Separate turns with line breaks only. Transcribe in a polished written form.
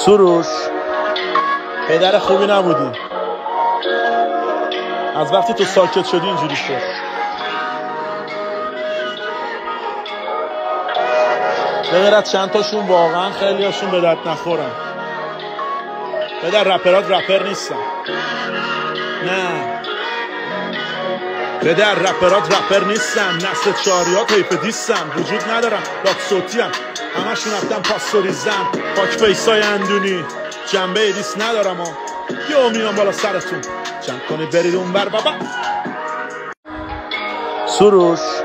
سروش پدر خوبی نبودی. از وقتی تو ساکت شدی اینجوری شد. به غیر از چند تاشون واقعا خیلی هاشون به درد نخورن. پدر رپرات رپر نیستن. نه پدر رپرات رپر نیستن. نسل چاریات حیف دیستن. وجود ندارن داد صوتی هم همشون رفتن پاستوریزن. پاک فیسای اندونی جنبه دیست ندارم ها. یه میان بالا سرتون جمع کنید برید اون بر بابا. سروش